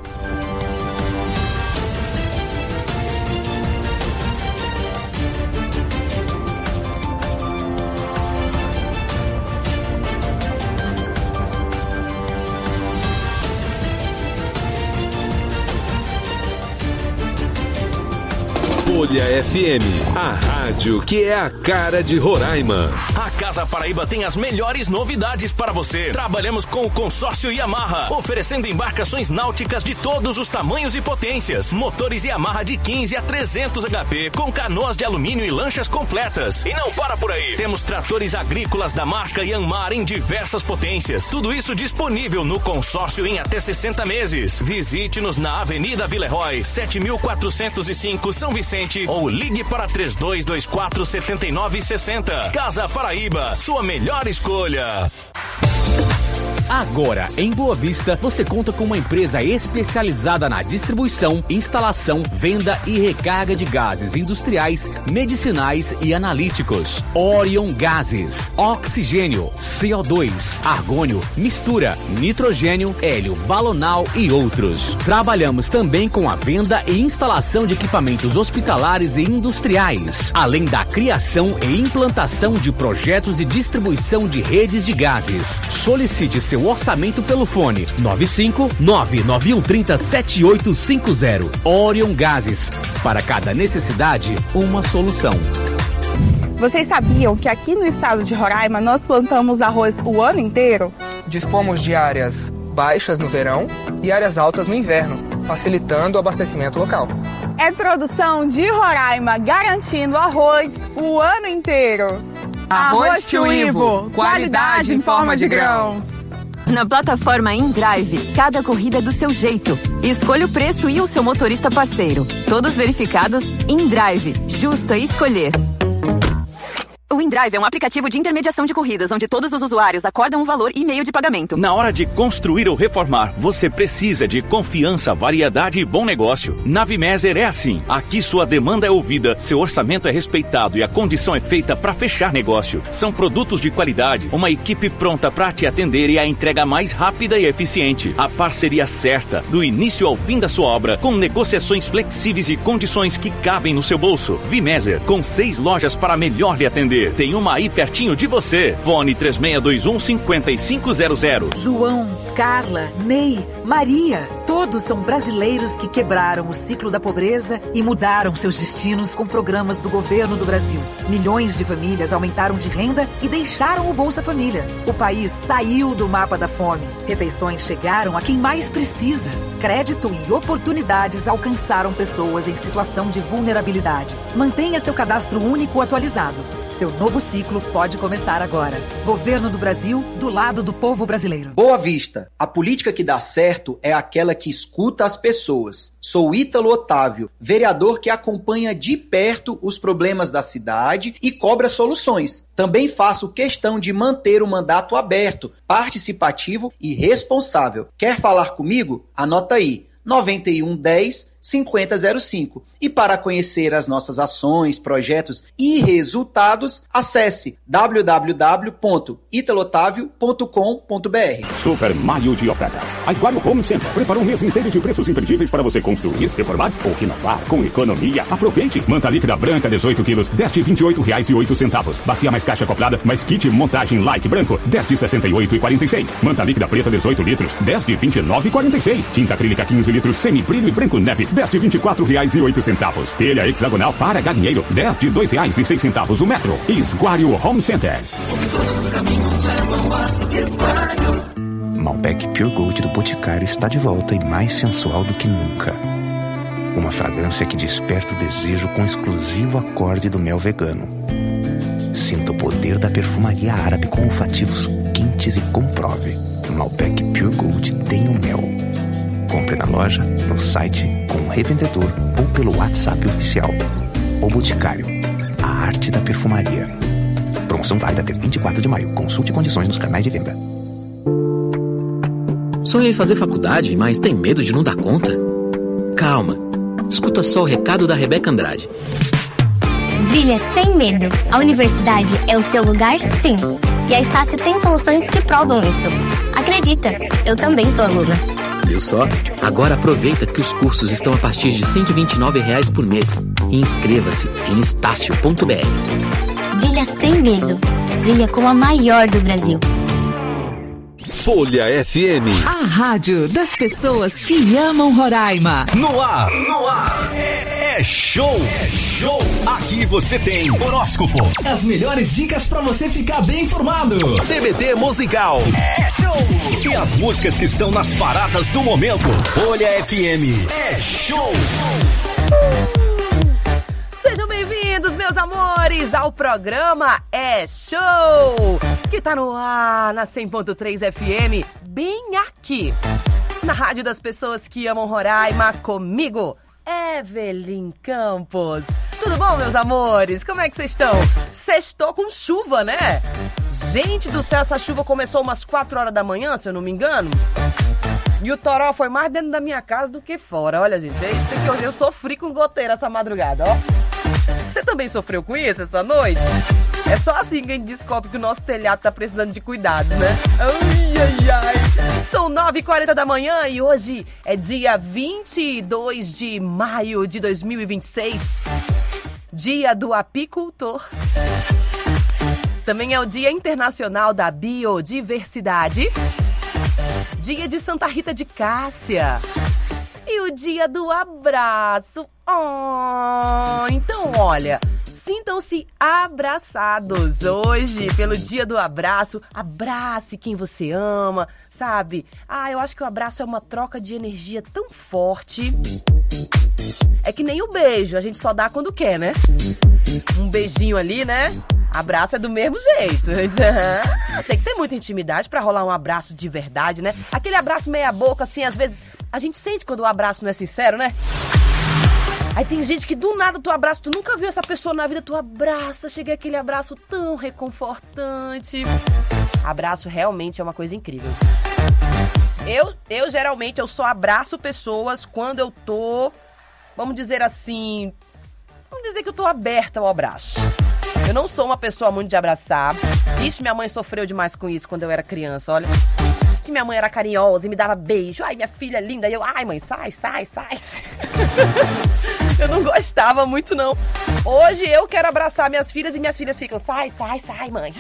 Folha F M, a rádio que é a cara de Roraima. A Casa Paraíba tem as melhores novidades para você. Trabalhamos com o consórcio Yamaha, oferecendo embarcações náuticas de todos os tamanhos e potências. Motores Yamaha de quinze a trezentos H P, com canoas de alumínio e lanchas completas. E não para por aí. Temos tratores agrícolas da marca Yanmar em diversas potências. Tudo isso disponível no consórcio em até sessenta meses. Visite-nos na Avenida Villeroy, sete mil quatrocentos e cinco, São Vicente, ou ligue para três dois dois quatro, sete nove seis zero. Casa Paraíba, sua melhor escolha. Agora, em Boa Vista, você conta com uma empresa especializada na distribuição, instalação, venda e recarga de gases industriais, medicinais e analíticos. Orion Gases, oxigênio, C O dois, argônio, mistura, nitrogênio, hélio, balonal e outros. Trabalhamos também com a venda e instalação de equipamentos hospitalares e industriais, além da criação e implantação de projetos de distribuição de redes de gases. Solicite seu orçamento pelo fone nove cinco nove nove um três zero sete oito cinco zero. Orion Gases, para cada necessidade, uma solução. Vocês sabiam que aqui no estado de Roraima nós plantamos arroz o ano inteiro? Dispomos de áreas baixas no verão e áreas altas no inverno, facilitando o abastecimento local. É produção de Roraima, garantindo arroz o ano inteiro. Arroz Chuivo, qualidade em forma de grãos. Na plataforma InDrive, cada corrida é do seu jeito. Escolha o preço e o seu motorista parceiro. Todos verificados InDrive, justo a escolher. O O InDrive é um aplicativo de intermediação de corridas, onde todos os usuários acordam um valor e meio de pagamento. Na hora de construir ou reformar, você precisa de confiança, variedade e bom negócio. Na Vimeser é assim. Aqui sua demanda é ouvida, seu orçamento é respeitado e a condição é feita para fechar negócio. São produtos de qualidade, uma equipe pronta para te atender e a entrega mais rápida e eficiente. A parceria certa, do início ao fim da sua obra, com negociações flexíveis e condições que cabem no seu bolso. Vimeser, com seis lojas para melhor lhe atender. Tem uma aí pertinho de você. Fone três seis dois um, cinco cinco zero zero. João, Carla, Ney, Maria, todos são brasileiros que quebraram o ciclo da pobreza e mudaram seus destinos com programas do governo do Brasil. Milhões de famílias aumentaram de renda e deixaram o Bolsa Família. O país saiu do mapa da fome. Refeições chegaram a quem mais precisa. Crédito e oportunidades alcançaram pessoas em situação de vulnerabilidade. Mantenha seu cadastro único atualizado. Seu novo ciclo pode começar agora. Governo do Brasil, do lado do povo brasileiro. Boa Vista. A política que dá certo é aquela que escuta as pessoas. Sou Ítalo Otávio, vereador que acompanha de perto os problemas da cidade e cobra soluções. Também faço questão de manter o mandato aberto, participativo e responsável. Quer falar comigo? Anota aí. nove um um zero, cinco zero zero cinco. E para conhecer as nossas ações, projetos e resultados, acesse w w w ponto italotavio ponto com ponto b r. Super Maio de ofertas. A Esguario Home Center preparou um mês inteiro de preços imperdíveis para você construir, reformar ou renovar com economia. Aproveite! Manta líquida branca dezoito quilos, dez de vinte e oito reais e oito centavos. Bacia mais caixa acoplada, mais kit montagem like branco, dez de sessenta e oito reais e quarenta e seis centavos. Manta líquida preta dezoito litros, dez de vinte e nove reais e quarenta e seis centavos. Tinta acrílica quinze litros, semi-brilho e branco neve, dez de vinte e quatro reais e oito centavos. Telha hexagonal para galinheiro, dez de dois reais e seis centavos o metro. Esguario Home Center. Malbec Pure Gold do Boticário está de volta e mais sensual do que nunca. Uma fragrância que desperta o desejo com o exclusivo acorde do mel vegano. Sinta o poder da perfumaria árabe com olfativos quentes e comprove. Malbec Pure Gold tem o mel. Compre na loja, no site, com o revendedor ou pelo WhatsApp oficial. O Boticário, a arte da perfumaria. Promoção válida até vinte e quatro de maio. Consulte condições nos canais de venda. Sonha em fazer faculdade, mas tem medo de não dar conta? Calma. Escuta só o recado da Rebeca Andrade. Brilha sem medo. A universidade é o seu lugar, sim. E a Estácio tem soluções que provam isso. Acredita, eu também sou aluna. Viu só? Agora aproveita que os cursos estão a partir de cento e vinte e nove reais por mês. E inscreva-se em estácio ponto b r. Brilha sem medo. Brilha como a maior do Brasil. Folha F M. A rádio das pessoas que amam Roraima. No ar, no ar. É, é show. É show. Aqui você tem horóscopo. As melhores dicas pra você ficar bem informado. T B T musical. É show. E as músicas que estão nas paradas do momento. Folha F M. É show. Sejam bem-vindos, meus amores, ao programa É Show, que tá no ar na cem ponto três F M, bem aqui, na rádio das pessoas que amam Roraima, comigo, Evelyn Campos. Tudo bom, meus amores? Como é que vocês estão? Sextou com chuva, né? Gente do céu, essa chuva começou umas quatro horas da manhã, se eu não me engano. E o toró foi mais dentro da minha casa do que fora. Olha, gente, é isso que eu, eu sofri com goteira essa madrugada, ó. Você também sofreu com isso essa noite? É só assim que a gente descobre que o nosso telhado tá precisando de cuidados, né? Ai, ai, ai. São nove e quarenta da manhã e hoje é dia vinte e dois de maio de dois mil e vinte e seis. Dia do apicultor. Também é o Dia Internacional da Biodiversidade. Dia de Santa Rita de Cássia. E o dia do abraço. Oh, então, olha, sintam-se abraçados hoje pelo dia do abraço. Abrace quem você ama, sabe? Ah, eu acho que o abraço é uma troca de energia tão forte. É que nem o beijo, a gente só dá quando quer, né? Um beijinho ali, né? Abraço é do mesmo jeito. Tem que ter muita intimidade pra rolar um abraço de verdade, né? Aquele abraço meia boca, assim, às vezes a gente sente quando o abraço não é sincero, né? Aí tem gente que do nada tu abraça, tu nunca viu essa pessoa na vida, tu abraça, chega aquele abraço tão reconfortante. Abraço realmente é uma coisa incrível. Eu, eu geralmente, eu só abraço pessoas quando eu tô, vamos dizer assim, vamos dizer que eu tô aberta ao abraço. Eu não sou uma pessoa muito de abraçar. Ixi, minha mãe sofreu demais com isso quando eu era criança, olha. Que minha mãe era carinhosa e me dava beijo. Ai, minha filha linda. E eu, ai, mãe, sai, sai, sai. Eu não gostava muito, não. Hoje eu quero abraçar minhas filhas e minhas filhas ficam, sai, sai, sai, mãe.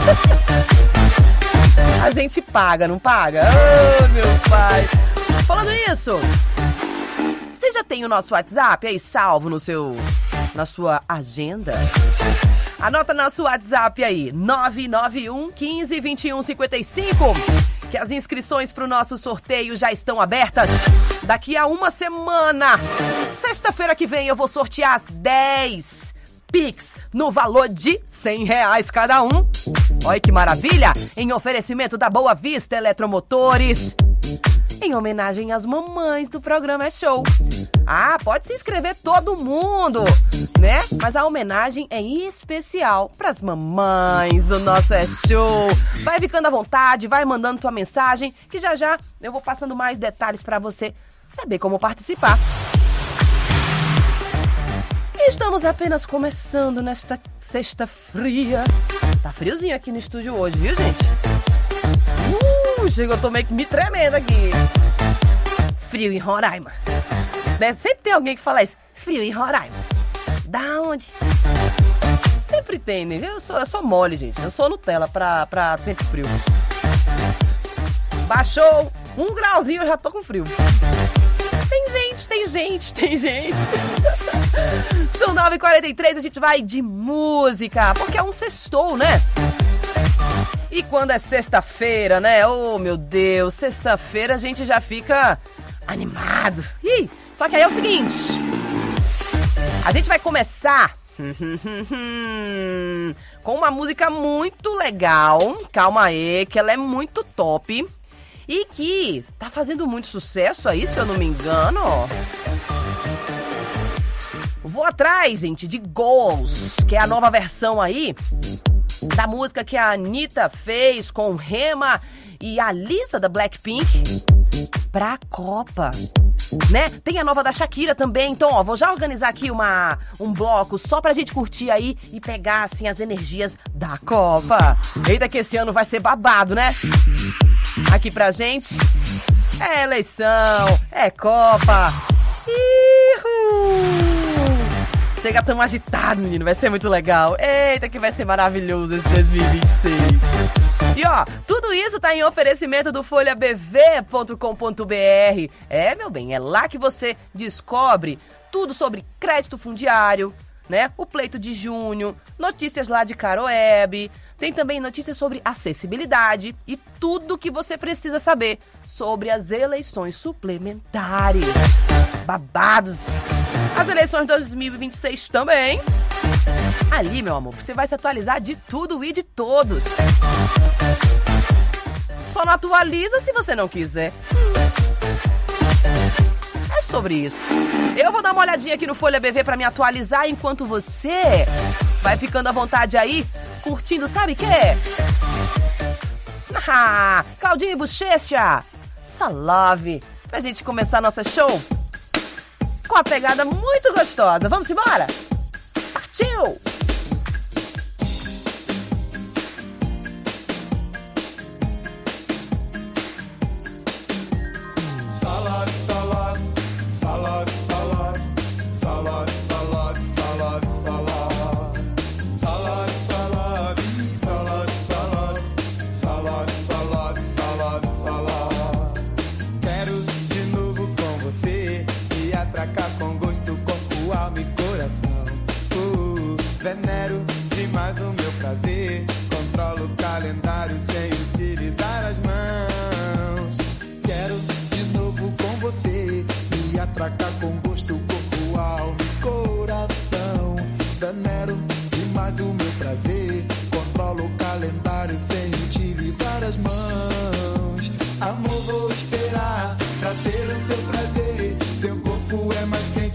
A gente paga, não paga? Oh, meu pai. Falando nisso, você já tem o nosso WhatsApp aí salvo no seu, na sua agenda? Anota nosso WhatsApp aí, nove nove um, quinze, vinte e um, cinquenta e cinco, que as inscrições para o nosso sorteio já estão abertas. Daqui a uma semana, sexta-feira que vem, eu vou sortear dez Pix no valor de cem reais cada um. Olha que maravilha! Em oferecimento da Boa Vista Eletromotores, em homenagem às mamães do programa É Show. Ah, pode se inscrever todo mundo, né? Mas a homenagem é especial pras mamães do nosso É Show. Vai ficando à vontade, vai mandando tua mensagem, que já já eu vou passando mais detalhes pra você saber como participar. E estamos apenas começando nesta sexta fria. Tá friozinho aqui no estúdio hoje, viu, gente? Uh, chegou, eu tô meio que me tremendo aqui. Frio em Roraima. Deve sempre ter alguém que fala isso. Frio em Roraima. Da onde? Sempre tem, né? Eu sou, eu sou mole, gente. Eu sou Nutella pra, pra tempo frio. Baixou um grauzinho, eu já tô com frio. Tem gente, tem gente, tem gente. São nove e quarenta e três, a gente vai de música, porque é um sextou, né? E quando é sexta-feira, né? Oh, meu Deus, sexta-feira a gente já fica animado. Ih, só que aí é o seguinte, a gente vai começar com uma música muito legal. Calma aí, que ela é muito top. E que tá fazendo muito sucesso aí, se eu não me engano. Vou atrás, gente, de Goals, que é a nova versão aí da música que a Anitta fez com Rema e a Lisa da Blackpink pra Copa, né? Tem a nova da Shakira também. Então, ó, vou já organizar aqui uma, um bloco só pra gente curtir aí e pegar, assim, as energias da Copa. Eita, que esse ano vai ser babado, né? Aqui pra gente é eleição, é Copa. Ihu! Chega tão agitado, menino, vai ser muito legal. Eita, que vai ser maravilhoso esse dois mil e vinte e seis. E ó, tudo isso tá em oferecimento do folha b v ponto com ponto b r. É, meu bem, é lá que você descobre tudo sobre crédito fundiário, né? O pleito de junho, notícias lá de Caroeb. Tem também notícias sobre acessibilidade e tudo que você precisa saber sobre as eleições suplementares. Babados! As eleições de dois mil e vinte e seis também. Ali, meu amor, você vai se atualizar de tudo e de todos. Só não atualiza se você não quiser. É sobre isso. Eu vou dar uma olhadinha aqui no Folha B V pra me atualizar, enquanto você vai ficando à vontade aí, curtindo, sabe o quê? Ah, Claudinho e Bochecha, Salove, pra gente começar nossa show com a pegada muito gostosa. Vamos embora? Partiu! Venero demais o meu prazer. Controlo o calendário sem utilizar as mãos. Quero de novo com você, me atracar com gosto, corpo, alma e coração. Venero demais o meu prazer. Controlo o calendário sem utilizar as mãos. Amor, vou esperar pra ter o seu prazer. Seu corpo é mais quente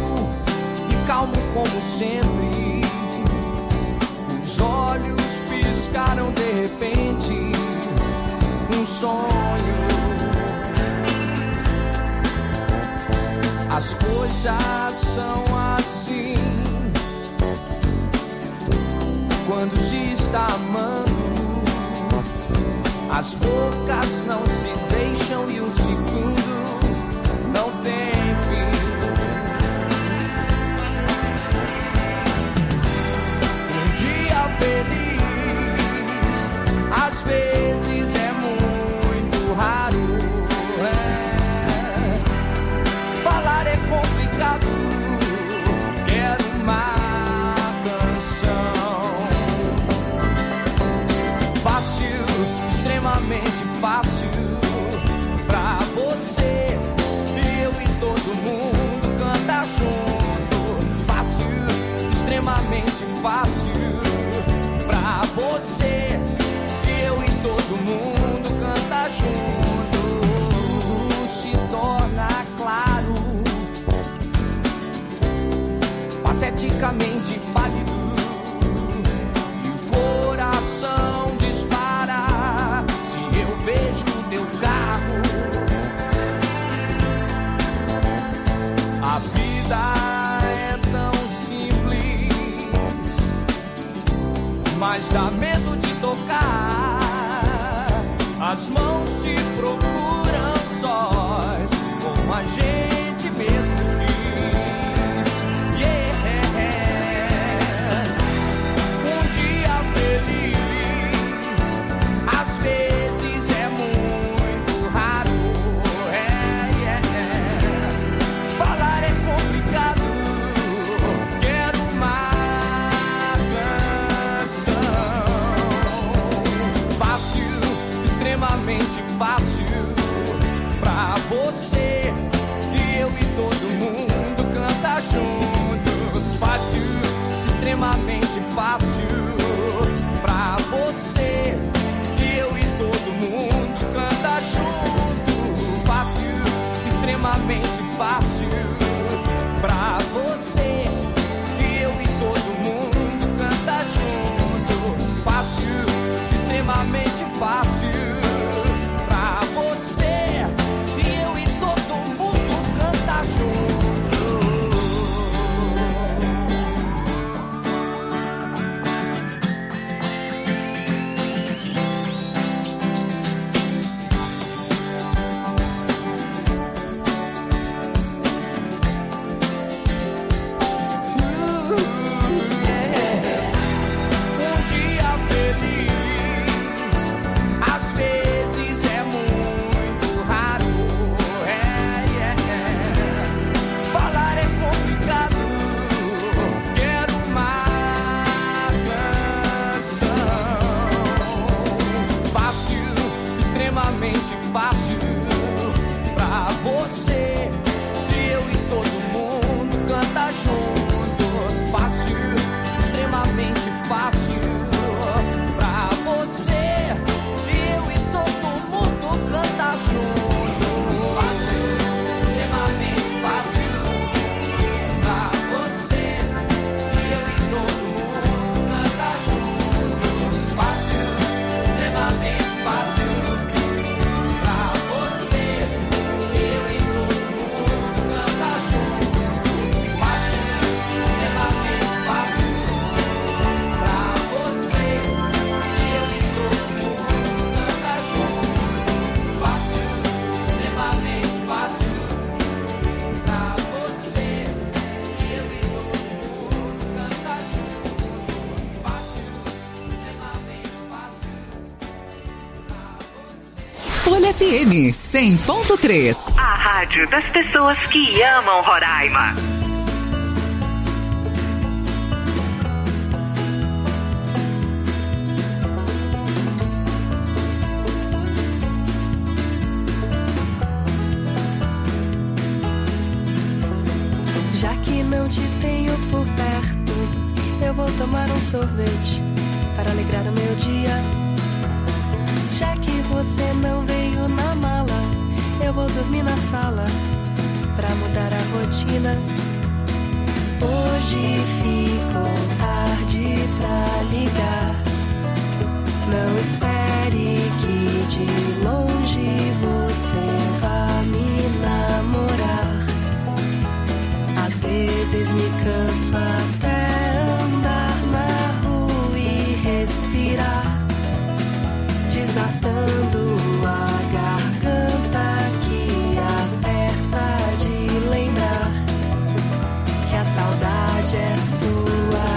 e calmo como sempre. Os olhos piscaram de repente, um sonho. As coisas são assim quando se está amando. As bocas não se deixam e um segundo não tem fim. Um dia feliz, às vezes é muito raro. É. Falar é complicado, quero uma canção. Fácil, extremamente fácil pra você, eu e todo mundo canta junto. Fácil, extremamente fácil pra você, eu e todo mundo canta junto. Se torna claro, pateticamente pálido, e o coração dispara se eu vejo teu carro. A vida é tão simples, mas dá medo de tocar. As mãos se procuram sós, como a gente mesmo quis. Yeah. Um dia feliz, às vezes é muito raro. É, yeah, yeah. Falar é complicado, quero uma canção. Fácil, extremamente fácil pra você, e eu e todo mundo canta junto. Fácil, extremamente fácil pra você, e eu e todo mundo canta junto. Fácil, extremamente fácil pra você, e eu e todo mundo canta junto. Fácil, extremamente fácil pra você, e eu e todo mundo canta junto. Um dia feliz, às vezes é muito raro. É, yeah, yeah. Falar é complicado, quero uma canção. Fácil, extremamente fácil pra você, e eu e todo mundo canta junto. Fácil, extremamente fácil pra você, e eu e todo mundo canta junto. Fácil, extremamente fácil pra você, e eu e todo mundo canta junto. Fácil, extremamente fácil pra você, eu e todo mundo canta junto. Fácil, extremamente fácil pra você, eu e todo mundo canta junto. Fácil, extremamente fácil pra você, eu e todo mundo canta junto. Fácil, extremamente fácil pra você. Folha F M cem ponto três. A rádio das pessoas que amam Roraima. Já que não te tenho por perto, eu vou tomar um sorvete para alegrar o meu dia. Já que você não veio na mala, eu vou dormir na sala pra mudar a rotina. longe você vá me namorar. Às vezes me canso até andar na rua e respirar, desatando a garganta que aperta de lembrar que a saudade é sua.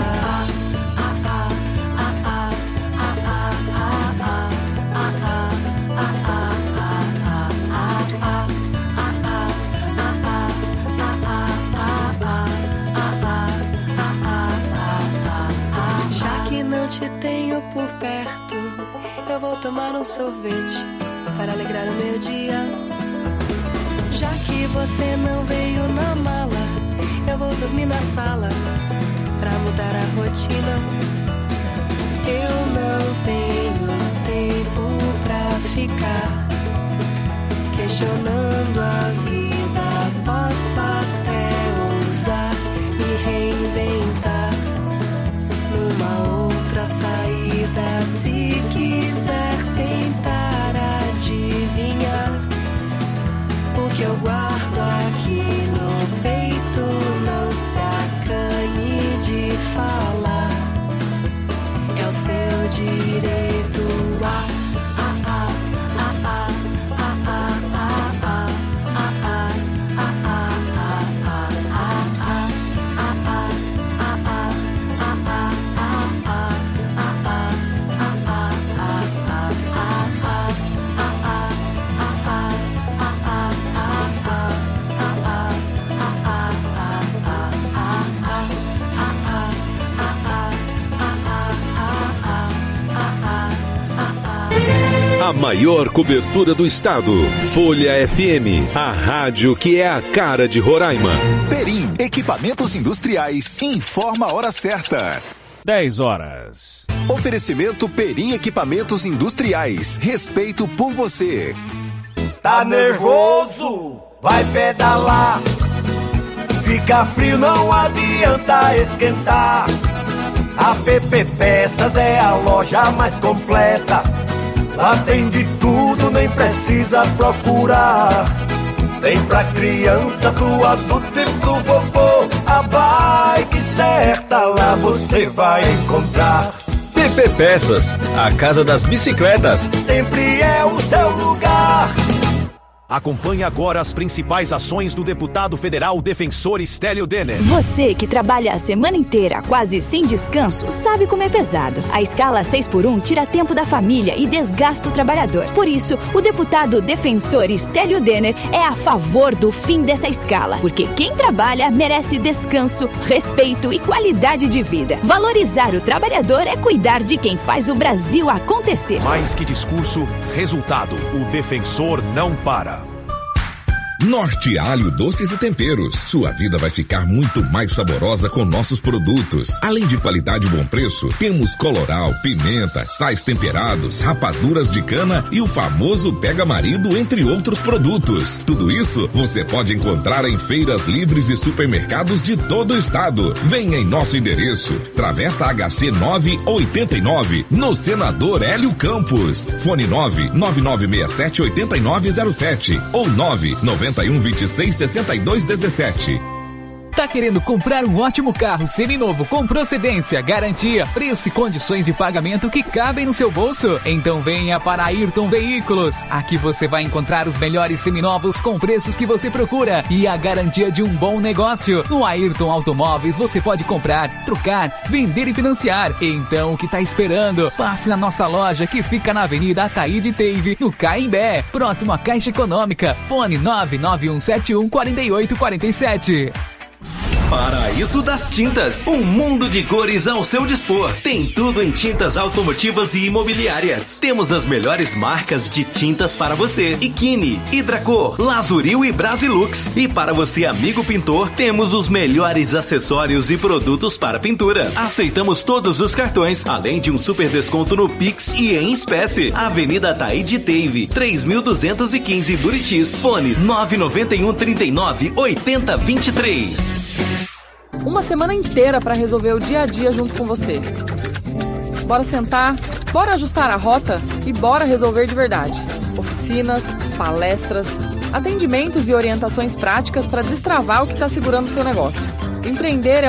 Te tenho por perto, eu vou tomar um sorvete para alegrar o meu dia. Já que você não veio na mala, eu vou dormir na sala para mudar a rotina. Eu não tenho tempo pra ficar questionando a vida. Posso até ousar me reinventar numa outra saída, se quiser tentar adivinhar o que eu guardo aqui no peito. Não se acanhe de falar, é o seu direito. Ah, ah, ah, ah, ah, ah, ah, ah, ah, ah, A maior cobertura do estado. Folha F M, a rádio que é a cara de Roraima. Perim, equipamentos industriais, informa a hora certa. dez horas. Oferecimento Perim Equipamentos Industriais. Respeito por você. Tá nervoso? Vai pedalar. Fica frio, não adianta esquentar. A P P Peças é a loja mais completa. Lá tem de tudo, nem precisa procurar. Tem pra criança, pro adulto e pro vovô. A bike certa lá você vai encontrar. P P Peças, a casa das bicicletas. Sempre é o seu lugar. Acompanhe agora as principais ações do deputado federal defensor Stélio Denner. Você que trabalha a semana inteira, quase sem descanso, sabe como é pesado. A escala seis por um tira tempo da família e desgasta o trabalhador. Por isso, o deputado defensor Stélio Denner é a favor do fim dessa escala, porque quem trabalha merece descanso, respeito e qualidade de vida. Valorizar o trabalhador é cuidar de quem faz o Brasil acontecer. Mais que discurso, resultado. O defensor não para. Norte Alho Doces e Temperos. Sua vida vai ficar muito mais saborosa com nossos produtos. Além de qualidade e bom preço, temos coloral, pimenta, sais temperados, rapaduras de cana e o famoso Pega Marido, entre outros produtos. Tudo isso você pode encontrar em feiras livres e supermercados de todo o estado. Venha em nosso endereço, Travessa H C nove oitenta e nove, no Senador Hélio Campos. Fone nove nove nove seis sete oito nove zero sete ou nove nove um dois seis sessenta e dois dezessete. Tá querendo comprar um ótimo carro seminovo com procedência, garantia, preço e condições de pagamento que cabem no seu bolso? Então venha para Ayrton Veículos. Aqui você vai encontrar os melhores seminovos com preços que você procura e a garantia de um bom negócio. No Ayrton Automóveis você pode comprar, trocar, vender e financiar. Então o que tá esperando? Passe na nossa loja que fica na Avenida Ataíde Teive, no Caimbé, próximo à Caixa Econômica. Fone nove nove um sete um quatro oito quatro sete. Paraíso das Tintas, um mundo de cores ao seu dispor. Tem tudo em tintas automotivas e imobiliárias. Temos as melhores marcas de tintas para você: Ikine, Hidracor, Lazuril e Brasilux. E para você, amigo pintor, temos os melhores acessórios e produtos para pintura. Aceitamos todos os cartões, além de um super desconto no Pix e em espécie. Avenida Ataíde Teive, três mil duzentos e quinze, Buritis. Fone nove nove um, trinta e nove, oitenta, vinte e três. Uma semana inteira para resolver o dia a dia junto com você. Bora sentar, bora ajustar a rota e bora resolver de verdade. Oficina oficinas, palestras, atendimentos e orientações práticas para destravar o que está segurando o seu negócio. Empreender é